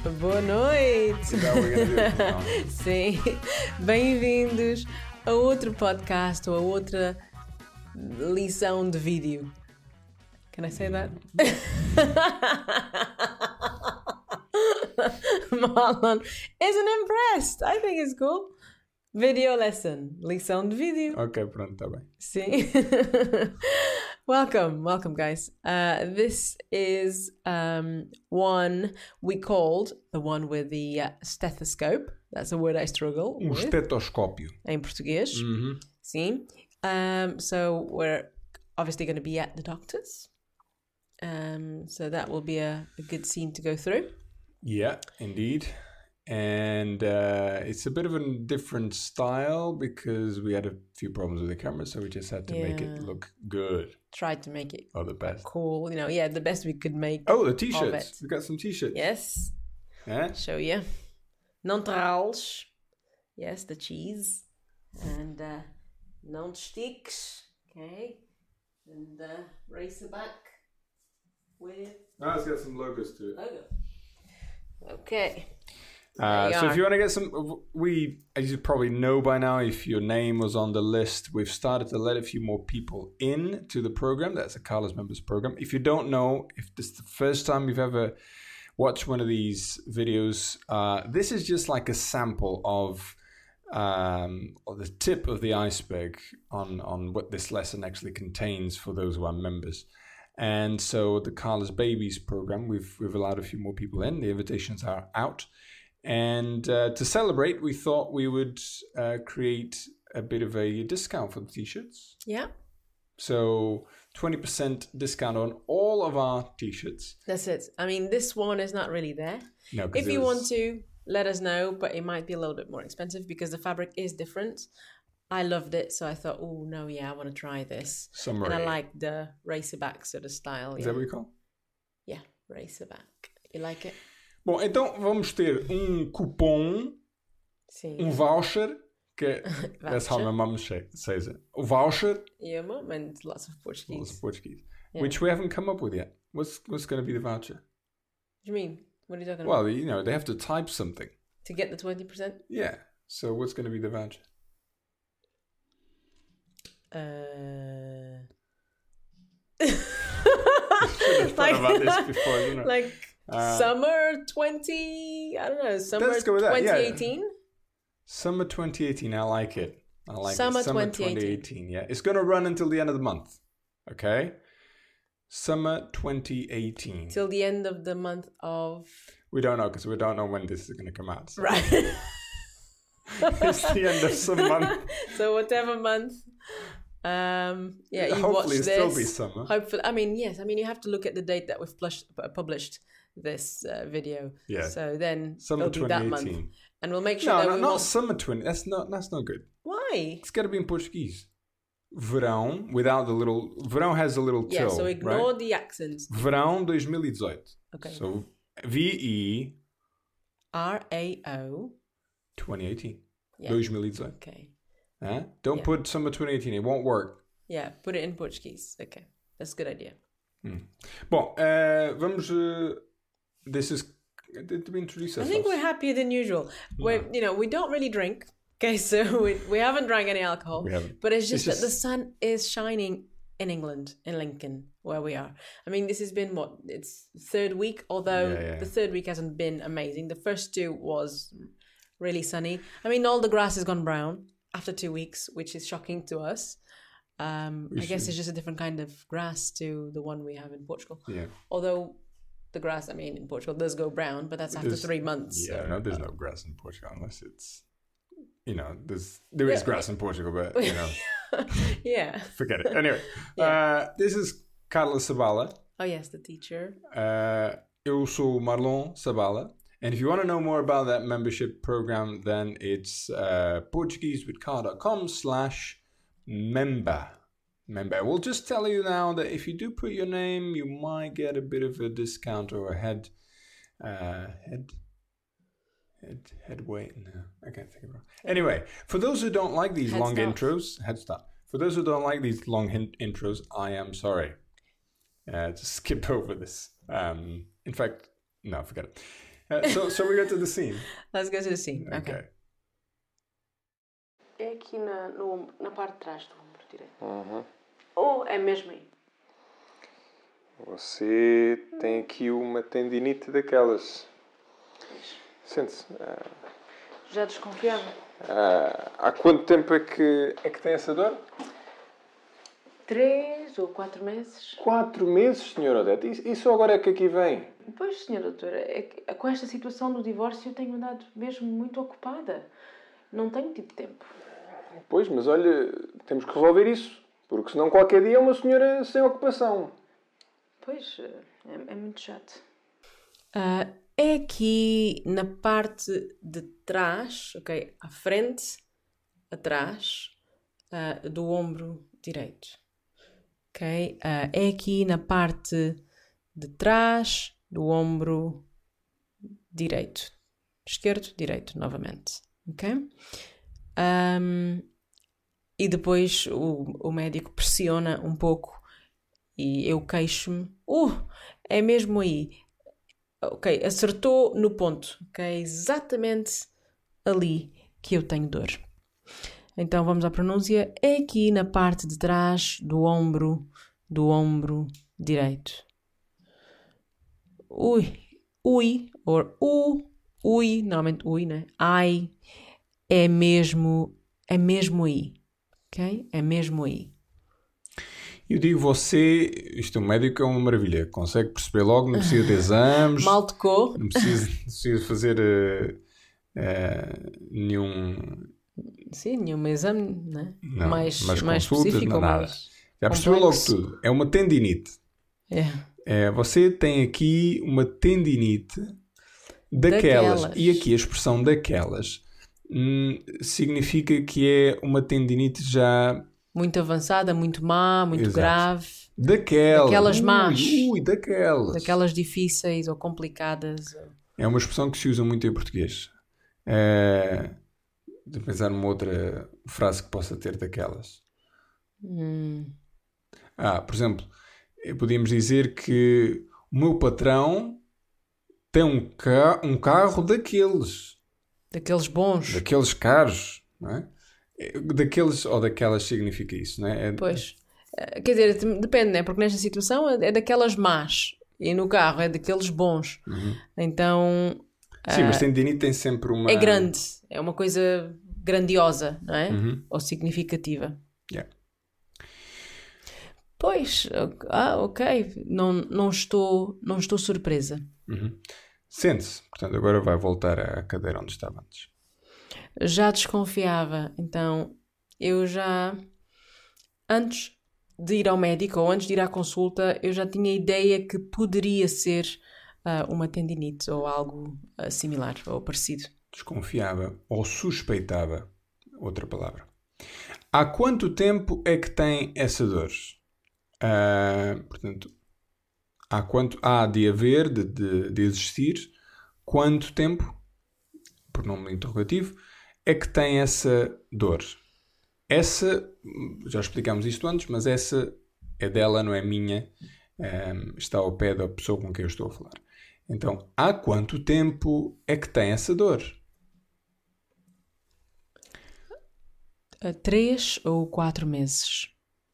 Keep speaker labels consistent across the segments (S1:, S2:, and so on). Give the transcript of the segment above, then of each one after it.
S1: Boa noite!
S2: Então, we're gonna do it.
S1: Sim, bem-vindos a outro podcast ou a outra lição de vídeo. Can I say that? Marlon isn't impressed. I think it's cool. Video lesson. Lição de vídeo.
S2: Ok, pronto, tá bem.
S1: Sim. Welcome, guys. This is one we called the one with the stethoscope. That's a word I struggle with.
S2: Estetoscópio.
S1: Em português.
S2: Mm-hmm.
S1: Sim. So we're obviously going to be at the doctor's. So that will be a good scene to go through.
S2: Yeah, indeed. And it's a bit of a different style because we had a few problems with the camera, so we just had to make it look good.
S1: Tried to make it
S2: the best.
S1: cool, the best we could make.
S2: Oh, the t-shirts. We got some t-shirts.
S1: Yes.
S2: Yeah?
S1: Show you. Não te rales. Yes, the cheese. And não te estiques. Okay. And racer back with
S2: Oh, it's got some logos to it.
S1: logo. Okay.
S2: So if you want to get some, as you probably know by now, if your name was on the list, we've started to let a few more people in to the program. That's a Carlos Members program. If you don't know, if this is the first time you've ever watched one of these videos, this is just like a sample of the tip of the iceberg on what this lesson actually contains for those who are members. And so the Carlos Babies program, we've allowed a few more people in. The invitations are out. And to celebrate, we thought we would create a bit of a discount for the t-shirts.
S1: Yeah.
S2: So 20% discount on all of our t-shirts.
S1: That's it. I mean, this one is not really there.
S2: No,
S1: if you want to, let us know, but it might be a little bit more expensive because the fabric is different. I loved it, so I thought, oh, no, yeah, I want to try this.
S2: Summary.
S1: And I like the racerback sort of style.
S2: Is that what you call it?
S1: Yeah, racerback. You like it?
S2: Bom, então vamos ter cupom,
S1: Sim.
S2: Voucher, que that's how my mum says it. A voucher.
S1: Yeah, mum, and lots of Portuguese.
S2: Lots of Portuguese.
S1: Yeah.
S2: Which we haven't come up with yet. What's going to be the voucher?
S1: What do you mean? What are you talking
S2: Well,
S1: about?
S2: they have to type something.
S1: To get the 20%?
S2: Yeah. So what's going to be the voucher? Should have thought about this before, you know.
S1: Like summer 20, I don't know, summer
S2: Let's go with that,
S1: 2018?
S2: Yeah. Summer 2018, I like it.
S1: Summer
S2: it. Summer
S1: 2018,
S2: yeah. It's going to run until the end of the month, okay? Summer 2018.
S1: Till the end of the month of...
S2: We don't know, because we don't know when this is going to come out. So.
S1: Right.
S2: It's the end of some month.
S1: So whatever month... you
S2: Hopefully
S1: watch
S2: it'll
S1: this.
S2: still be summer.
S1: Hopefully, yes. You have to look at the date that we've published this video.
S2: Yeah.
S1: So then
S2: Summer
S1: it'll be that month,
S2: 2018.
S1: and we'll make sure that
S2: not summer 20. That's not good.
S1: Why?
S2: It's got to be in Portuguese. Verão without the little. Verão has a little till.
S1: Yeah. So ignore
S2: right?
S1: the accents.
S2: Verão 2018.
S1: Okay.
S2: So VE
S1: RAO
S2: 2018.
S1: Yeah.
S2: 2018.
S1: Okay.
S2: Don't put summer 2018. It won't work.
S1: Yeah, put it in Portuguese. Okay, that's a good idea.
S2: Bom, vamos. This is. Did we introduce ourselves?
S1: I think we're happier than usual. We don't really drink. Okay, so we haven't drank any alcohol.
S2: We haven't.
S1: But it's just that the sun is shining in England, in Lincoln, where we are. This has been it's third week, although the third week hasn't been amazing. The first two was really sunny. All the grass has gone brown after 2 weeks, which is shocking to us. I guess it's just a different kind of grass to the one we have in Portugal. Yeah. Although the grass, in Portugal does go brown, but that's after 3 months.
S2: Yeah, so. There's no grass in Portugal unless it's, there is grass in Portugal, but,
S1: yeah.
S2: Forget it. Anyway, this is Carlos Sabala.
S1: Oh, yes, the teacher.
S2: Eu sou Marlon Sabala. And if you want to know more about that membership program, then it's portuguesewithcar.com/member. We'll just tell you now that if you do put your name, you might get a bit of a discount or a head weight. No, I can't think of it. Anyway, for those who don't like these long intros, head start. For those who don't like these long intros, I am sorry. Just skip over this. In fact, no, forget it. So we go to the scene.
S1: Let's go to the scene.
S2: Okay.
S1: É aqui na parte de trás do ombro direito. Ou é mesmo aí?
S2: Você tem aqui uma tendinite daquelas. Sente-se.
S1: Já desconfiava?
S2: Há quanto tempo é que tem essa dor?
S1: 3 ou 4 meses.
S2: 4 meses, Sra. Odete? Isso agora é que aqui vem?
S1: Pois, Sra. Doutora, com esta situação do divórcio eu tenho andado mesmo muito ocupada. Não tenho tido tempo.
S2: Pois, mas olha, temos que resolver isso. Porque senão qualquer dia é uma senhora sem ocupação.
S1: Pois, é muito chato. É aqui na parte de trás, ok? À frente, atrás, do ombro direito. Ok? É aqui na parte de trás do ombro direito. Esquerdo, direito, novamente. Ok? E depois o médico pressiona um pouco e eu queixo-me. É mesmo aí. Ok, acertou no ponto. Ok, exatamente ali que eu tenho dor. Então vamos à pronúncia. É aqui na parte de trás do ombro direito. Ui, normalmente ui, né? Ai, é mesmo aí. Ok? É mesmo aí. Eu digo você, isto é um médico, é uma maravilha, consegue perceber logo, não precisa de exames, mal tocou,
S2: não precisa fazer nenhum
S1: exame, né?
S2: Não,
S1: mais
S2: consultas,
S1: específico,
S2: nada. Já percebeu logo tudo, é uma tendinite. Você tem aqui uma tendinite daquelas. E aqui a expressão daquelas significa que é uma tendinite já
S1: muito avançada, muito má, muito
S2: Exato.
S1: Grave.
S2: Daquelas
S1: más.
S2: Daquelas.
S1: Daquelas difíceis ou complicadas.
S2: É uma expressão que se usa muito em português. De pensar numa outra frase que possa ter daquelas. Por exemplo, podíamos dizer que o meu patrão tem um carro daqueles.
S1: Daqueles bons.
S2: Daqueles caros, não é? Daqueles ou daquelas significa isso, não é?
S1: Pois. Quer dizer, depende, né? Porque nesta situação é daquelas más. E no carro é daqueles bons. Então...
S2: Sim, mas tendinite tem sempre uma...
S1: É grande. É uma coisa grandiosa, não é? Ou significativa.
S2: Yeah.
S1: Pois, ok. Não estou surpresa.
S2: Sente-se. Portanto, agora vai voltar à cadeira onde estava antes.
S1: Já desconfiava. Então, eu já... Antes de ir ao médico ou antes de ir à consulta, eu já tinha ideia que poderia ser uma tendinite ou algo similar ou parecido.
S2: Desconfiava ou suspeitava. Outra palavra. Há quanto tempo é que tem essa dor? Portanto, há de haver, de existir, quanto tempo, pronome interrogativo, é que tem essa dor? Essa, já explicámos isto antes, mas essa é dela, não é minha, está ao pé da pessoa com quem eu estou a falar. Então, há quanto tempo é que tem essa dor?
S1: 3 ou 4 meses.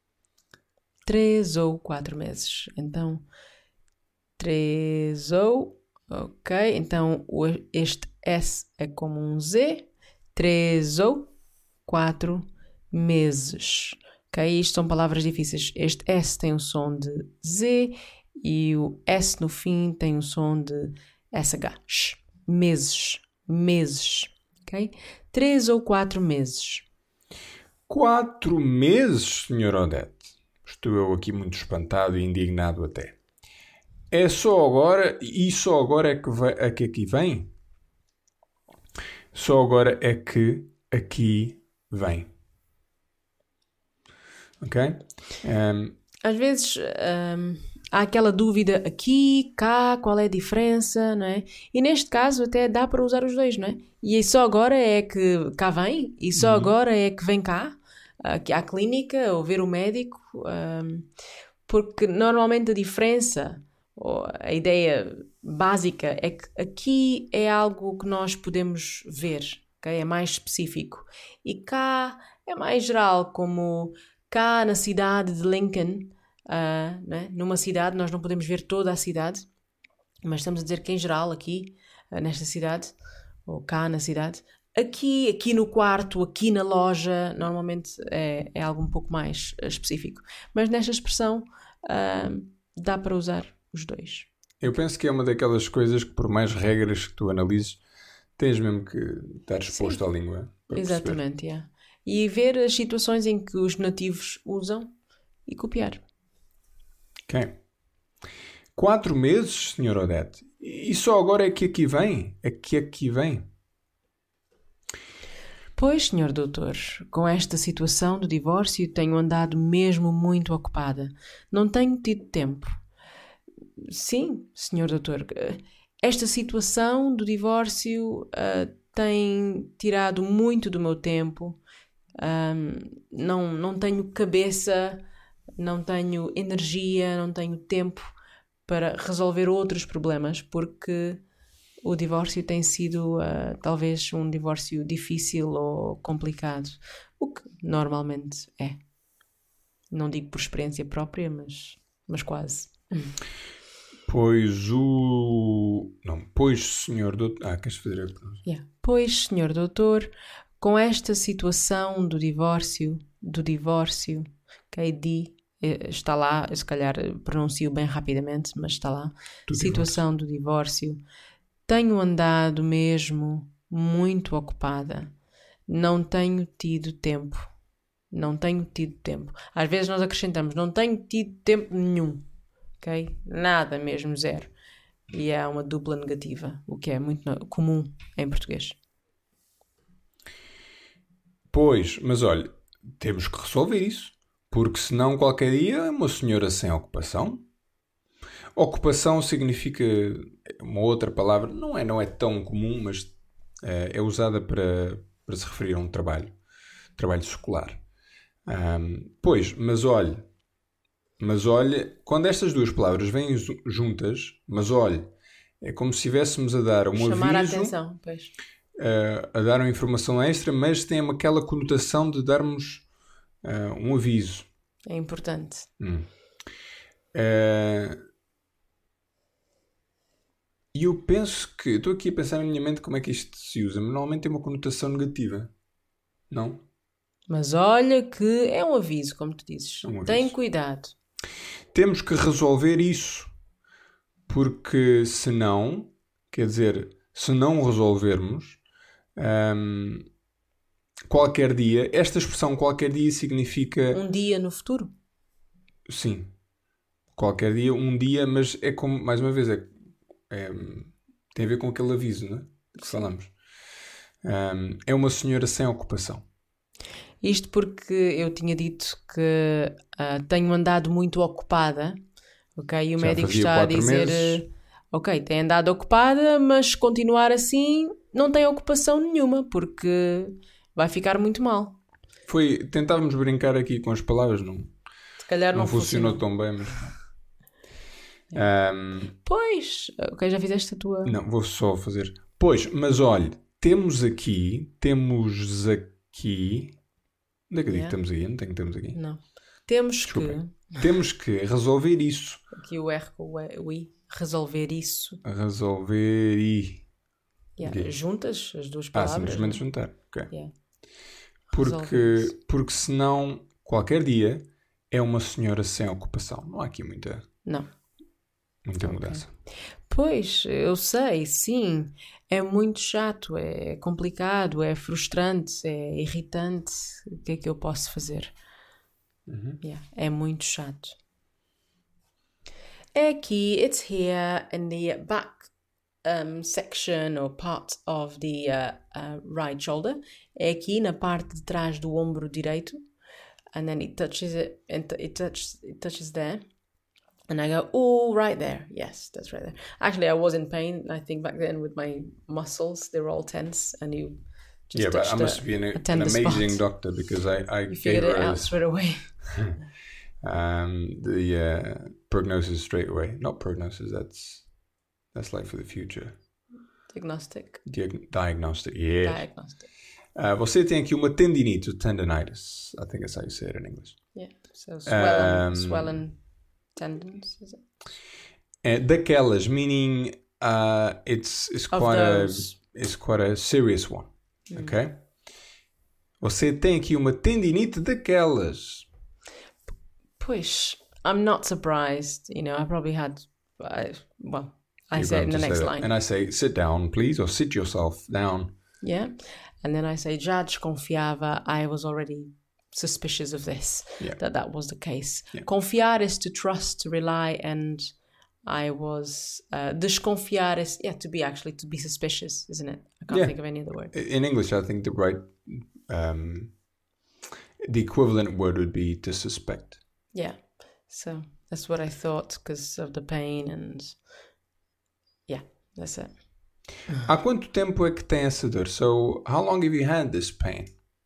S1: 3 ou 4 meses. Então, 3 ou... Ok, então este S é como um Z. 3 ou 4 meses. Ok, isto são palavras difíceis. Este S tem o som de Z e o S no fim tem o som de SH. Meses. Ok? 3 ou 4 meses.
S2: 4 meses, Sr. Odete? Estou eu aqui muito espantado e indignado até. É só agora, e só agora é que aqui vem? Só agora é que aqui vem. Ok?
S1: Às vezes há aquela dúvida aqui, cá, qual é a diferença, não é? E neste caso até dá para usar os dois, não é? E só agora é que cá vem, e só agora é que vem cá, aqui à clínica, ou ver o médico, porque normalmente a diferença, ou a ideia básica é que aqui é algo que nós podemos ver, okay? É mais específico. E cá é mais geral, como cá na cidade de Lincoln, né? Numa cidade nós não podemos ver toda a cidade, mas estamos a dizer que em geral aqui, nesta cidade, ou cá na cidade, aqui no quarto, aqui na loja, normalmente é algo um pouco mais específico. Mas nesta expressão dá para usar os dois.
S2: Eu penso que é uma daquelas coisas que, por mais regras que tu analises, tens mesmo que estar exposto à língua.
S1: Exatamente, E ver as situações em que os nativos usam e copiar.
S2: Ok. 4 meses, Sr. Odete? E só agora é que aqui vem? É que aqui vem?
S1: Pois, Sr. Doutor, com esta situação do divórcio tenho andado mesmo muito ocupada. Não tenho tido tempo. Sim, Sr. Doutor, esta situação do divórcio tem tirado muito do meu tempo. Não tenho cabeça, não tenho energia, não tenho tempo para resolver outros problemas, porque o divórcio tem sido talvez um divórcio difícil ou complicado, o que normalmente é. Não digo por experiência própria, mas quase.
S2: Pois, senhor doutor... queres fazer a pronúncia?
S1: Pois, senhor doutor, com esta situação do divórcio, está lá, se calhar pronuncio bem rapidamente, mas está lá, situação do divórcio, tenho andado mesmo muito ocupada, não tenho tido tempo. Às vezes nós acrescentamos, não tenho tido tempo nenhum. Okay? Nada mesmo, zero. E é uma dupla negativa, o que é muito comum em português.
S2: Pois, mas olha, temos que resolver isso, porque senão qualquer dia é uma senhora sem ocupação. Ocupação significa uma outra palavra, não é tão comum, mas é usada para se referir a um trabalho escolar. Pois, mas olha, quando estas duas palavras vêm juntas, mas olha, é como se estivéssemos a dar
S1: chamar aviso, a atenção, pois.
S2: A dar uma informação extra, mas tem aquela conotação de darmos um aviso.
S1: É importante.
S2: E eu penso que... Estou aqui a pensar na minha mente como é que isto se usa, mas normalmente tem uma conotação negativa. Não?
S1: Mas olha que é um aviso, como tu dizes. Tem cuidado.
S2: Temos que resolver isso. Porque senão, quer dizer, se não resolvermos, qualquer dia, esta expressão qualquer dia significa...
S1: Um dia no futuro?
S2: Sim. Qualquer dia, um dia, mas é como, mais uma vez, tem a ver com aquele aviso, não é? Que falamos. É uma senhora sem ocupação.
S1: Isto porque eu tinha dito que tenho andado muito ocupada, ok? E o médico está a dizer, ok, tem andado ocupada, mas continuar assim não tem ocupação nenhuma, porque vai ficar muito mal.
S2: Tentávamos brincar aqui com as palavras, não?
S1: Se calhar não
S2: funcionou tão bem, mas...
S1: Pois, ok, já fizeste a tua...
S2: Não, vou só fazer... Pois, mas olha, temos aqui... Onde é que eu digo que estamos aqui? Não tenho que temos aqui.
S1: Não. Temos
S2: que resolver isso.
S1: Aqui o R com o I. Resolver isso.
S2: Resolver e...
S1: Okay. Juntas as duas palavras.
S2: Simplesmente juntar. Ok.
S1: Yeah.
S2: Porque senão, qualquer dia, é uma senhora sem ocupação. Não há aqui muita mudança.
S1: Pois, eu sei, sim. É muito chato, é complicado, é frustrante, é irritante. O que é que eu posso fazer? É muito chato. Aqui, it's here in the back section or part of the right shoulder. É aqui na parte de trás do ombro direito. And then it touches it, and it touches there. And I go, oh, right there. Yes, that's right there. Actually, I was in pain, I think, back then with my muscles. They were all tense. And you just
S2: but I must be an amazing doctor because I
S1: you figured it out straight away.
S2: The prognosis straight away. Not prognosis, that's That's like for the future.
S1: Diagnostic.
S2: Diagnostic, yes.
S1: Diagnostic.
S2: Você tem aqui uma tendinite, tendinitis. I think that's how you say it in English.
S1: Yeah, so swollen tendons, is it?
S2: Daquelas, meaning it's quite a serious one, okay? Você tem aqui uma tendinite daquelas.
S1: Pois, I'm not surprised. You know, I probably had... I say it in the next line.
S2: And I say, sit down, please, or sit yourself down.
S1: Yeah. And then I say, já desconfiava. I was already suspicious of this, that was the case. Yeah. Confiar is to trust, to rely, and I was... desconfiar is, to be suspicious, isn't it? I can't think of any other word.
S2: In English, I think the equivalent word would be to suspect.
S1: Yeah. So that's what I thought because of the pain and... Yeah, that's it.
S2: Há quanto tempo é que tem essa dor? So, how long have you had this pain?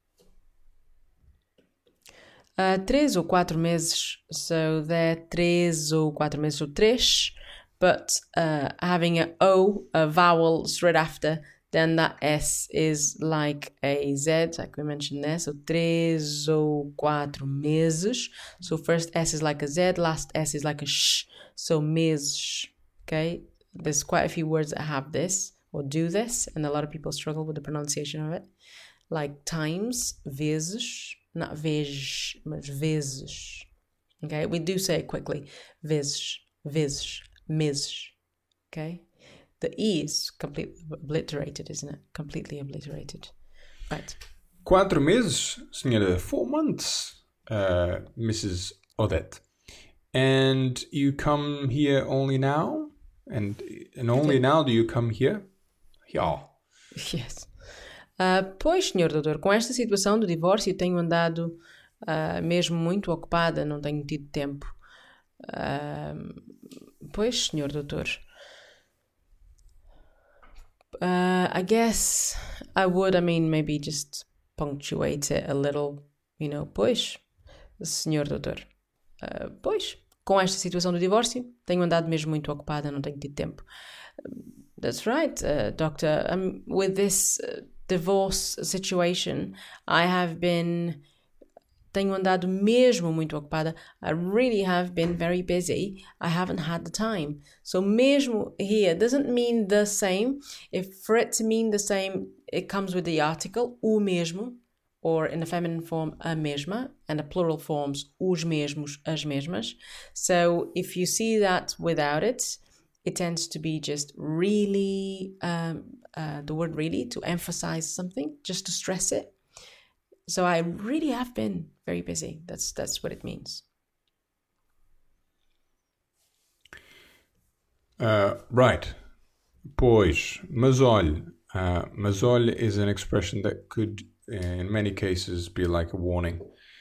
S1: 3 ou 4 meses. So, they're 3 ou 4 meses ou 3. But having a vowel straight after, then that S is like a Z, like we mentioned there. So, 3 ou 4 meses. So, first S is like a Z, last S is like a sh. So, meses. Okay? There's quite a few words that have this or do this, and a lot of people struggle with the pronunciation of it. Like times, vezes, not vezes, but vezes. Okay, we do say it quickly. Vezes, meses. Okay, the E is completely obliterated, isn't it? Completely obliterated. Right.
S2: 4 meses, senhora. 4 months, Mrs. Odette. And you come here only now? And only now do you come here? Yeah.
S1: Yes. Pois, senhor doutor, com esta situação do divórcio tenho andado mesmo muito ocupada, não tenho tido tempo. Pois, senhor doutor. I guess I would, maybe just punctuate it a little, pois, senhor doutor. Pois, com esta situação do divórcio, tenho andado mesmo muito ocupada, não tenho tido tempo. That's right, doctor. With this divorce situation, tenho andado mesmo muito ocupada. I really have been very busy. I haven't had the time. So mesmo here doesn't mean the same. For it to mean the same, it comes with the article, o mesmo, or in the feminine form, a mesma, and the plural forms, os mesmos, as mesmas. So if you see that without it, it tends to be just really, the word really, to emphasize something, just to stress it. So I really have been very busy. That's what it means.
S2: Right. Pois, mas olhe. Mas olhe is an expression that could, in many cases, be like a warning.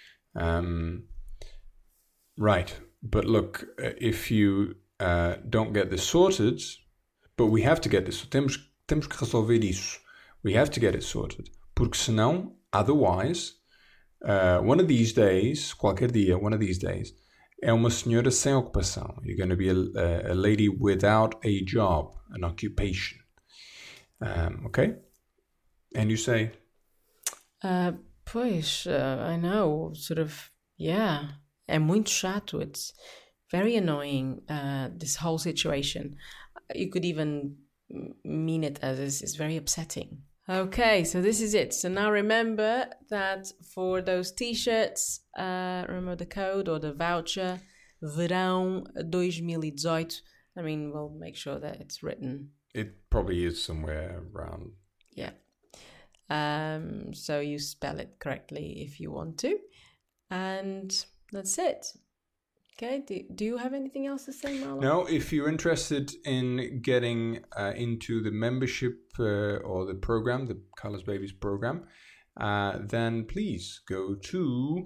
S2: Right. But look, if you don't get this sorted, but we have to get this. Temos que resolver isso. We have to get it sorted. Porque senão, otherwise, one of these days, qualquer dia, one of these days, é uma senhora sem ocupação. You're going to be a lady without a job, an occupation. Okay? And you say?
S1: Pois, I know, sort of, yeah. É muito chato. It's very annoying, this whole situation. You could even mean it as it's very upsetting. Okay, so this is it. So now remember that for those t-shirts, remember the code or the voucher, Verão 2018. We'll make sure that it's written.
S2: It probably is somewhere around.
S1: Yeah. So you spell it correctly if you want to. And that's it. Okay, do you have anything else to say, Marlon?
S2: No, if you're interested in getting into the membership or the program, the Carlos Babies program, then please go to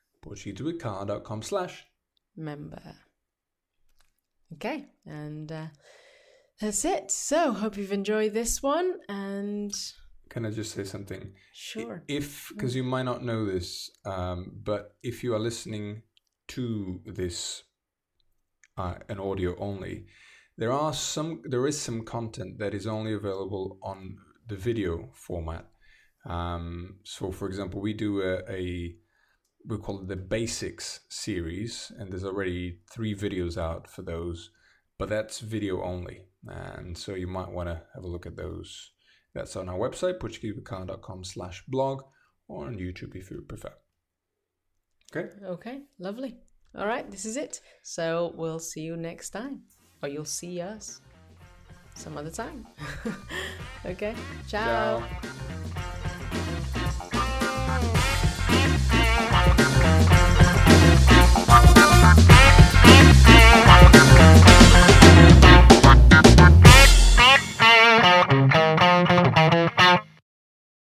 S2: portuguesewithcar.com/member.
S1: Okay, and that's it. So, hope you've enjoyed this one. And
S2: can I just say something?
S1: Sure.
S2: Because you might not know this, but if you are listening to this an audio only, there is some content that is only available on the video format. So for example, we do we call it the Basics series, and there's already 3 videos out for those, but that's video only. And so you might want to have a look at those. That's on our website, portuguesewithcarl.com/blog, or on YouTube if you prefer.
S1: Okay, lovely. All right, this is it. So we'll see you next time, or you'll see us some other time. Okay, ciao.